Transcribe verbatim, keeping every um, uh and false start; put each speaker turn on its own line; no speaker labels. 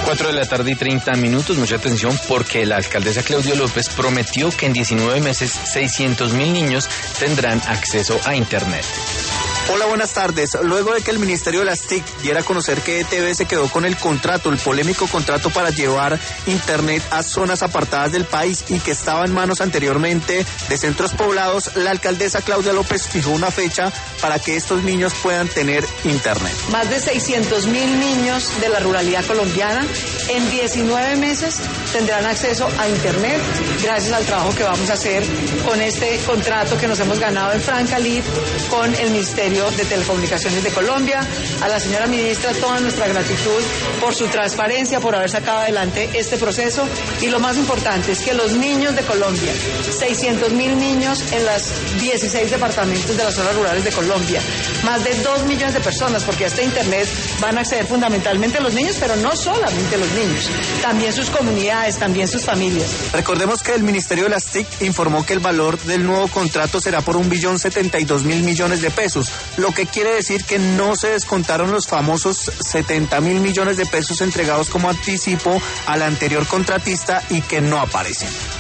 cuatro de la tarde y treinta minutos, mucha atención porque la alcaldesa Claudia López prometió que en diecinueve meses seiscientos mil niños tendrán acceso a Internet.
Hola, buenas tardes. Luego de que el Ministerio de las T I C diera a conocer que E T V se quedó con el contrato, el polémico contrato para llevar Internet a zonas apartadas del país y que estaba en manos anteriormente de centros poblados, la alcaldesa Claudia López fijó una fecha para que estos niños puedan tener Internet.
Más de seiscientos mil niños de la ruralidad colombiana en diecinueve meses tendrán acceso a Internet gracias al trabajo que vamos a hacer con este contrato que nos hemos ganado en Francalid con el Ministerio de Telecomunicaciones de Colombia. A la señora ministra toda nuestra gratitud por su transparencia, por haber sacado adelante este proceso, y lo más importante es que los niños de Colombia, seiscientos mil niños en los dieciséis departamentos de las zonas rurales de Colombia, más de dos millones de personas, porque a este Internet van a acceder fundamentalmente los niños, pero no solamente los niños, también sus comunidades, también sus familias.
Recordemos que el Ministerio de las T I C informó que el valor del nuevo contrato será por un billón setenta y dos mil millones de pesos, lo que quiere decir que no se descontaron los famosos setenta mil millones de pesos entregados como anticipo al anterior contratista y que no aparecen.